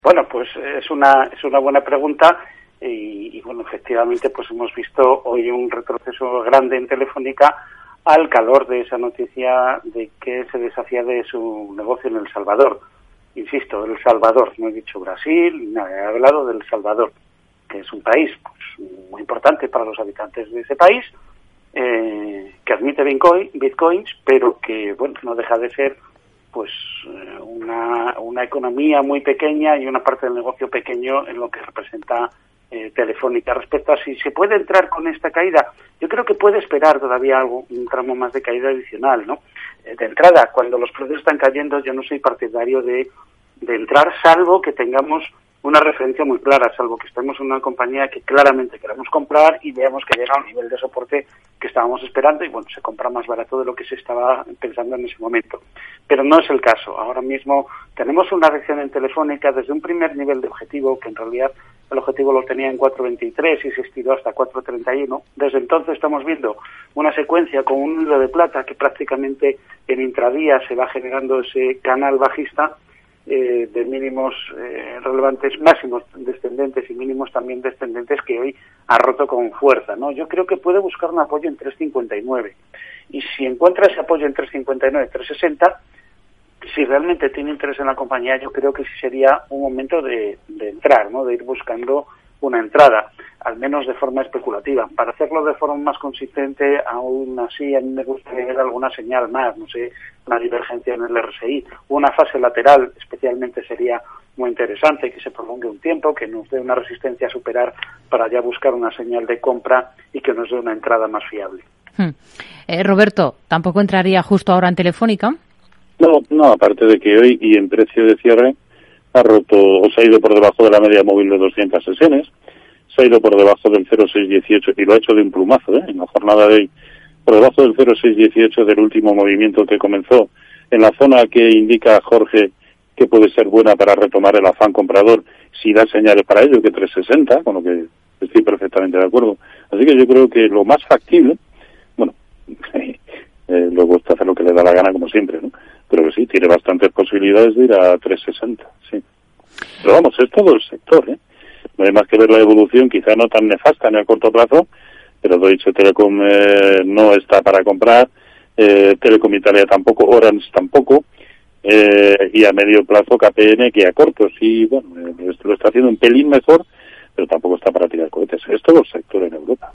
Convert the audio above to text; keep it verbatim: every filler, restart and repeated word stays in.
Bueno, pues es una es una buena pregunta y, y bueno, efectivamente, pues hemos visto hoy un retroceso grande en Telefónica al calor de esa noticia de que se deshacía de su negocio en El Salvador. Insisto, El Salvador, no he dicho Brasil, no, he hablado del Salvador, que es un país pues, muy importante para los habitantes de ese país, eh, que admite Bitcoin, bitcoins, pero que bueno no deja de ser pues una, una economía muy pequeña y una parte del negocio pequeño en lo que representa eh, Telefónica. Respecto a si se puede entrar con esta caída, yo creo que puede esperar todavía algo, un tramo más de caída adicional, ¿no? Eh, de entrada, cuando los precios están cayendo, yo no soy partidario de, de entrar, salvo que tengamos una referencia muy clara, salvo que estemos en una compañía que claramente queramos comprar y veamos que llega a un nivel de soporte que estábamos esperando y bueno, se compra más barato de lo que se estaba pensando en ese momento. Pero no es el caso. Ahora mismo tenemos una reacción en Telefónica desde un primer nivel de objetivo, que en realidad el objetivo lo tenía en cuatro veintitrés y se estiró hasta cuatro treinta y uno. Desde entonces estamos viendo una secuencia con un hilo de plata que prácticamente en intradía se va generando ese canal bajista, Eh, de mínimos eh, relevantes, máximos descendentes y mínimos también descendentes que hoy ha roto con fuerza, ¿no? Yo creo que puede buscar un apoyo en tres cincuenta y nueve y si encuentra ese apoyo en tres cincuenta y nueve, tres sesenta, si realmente tiene interés en la compañía, yo creo que sí sería un momento de, de entrar, ¿no? De ir buscando una entrada, al menos de forma especulativa. Para hacerlo de forma más consistente, aún así a mí me gustaría ver alguna señal más, no sé, una divergencia en el R S I, una fase lateral especialmente sería muy interesante, que se prolongue un tiempo, que nos dé una resistencia a superar para ya buscar una señal de compra y que nos dé una entrada más fiable. Hmm. Eh, Roberto, ¿tampoco entraría justo ahora en Telefónica? No, no, aparte de que hoy y en precio de cierre ha roto o se ha ido por debajo de la media móvil de doscientas sesiones, se ha ido por debajo del cero seis dieciocho y lo ha hecho de un plumazo, ¿eh? En la jornada de hoy, por debajo del cero seis dieciocho del último movimiento que comenzó en la zona que indica Jorge que puede ser buena para retomar el afán comprador si da señales para ello, que tres sesenta, con lo que estoy perfectamente de acuerdo. Así que yo creo que lo más factible, bueno, eh, luego está hacer lo que le da la gana como siempre, ¿no? Pero que sí, tiene bastantes posibilidades de ir a tres sesenta, sí. Pero vamos, es todo el sector, ¿eh? No hay más que ver la evolución, quizá no tan nefasta en el corto plazo, pero Deutsche Telekom eh, no está para comprar, eh, Telecom Italia tampoco, Orange tampoco, eh, y a medio plazo K P N, que a corto sí, bueno, eh, lo está haciendo un pelín mejor, pero tampoco está para tirar cohetes. Es todo el sector en Europa.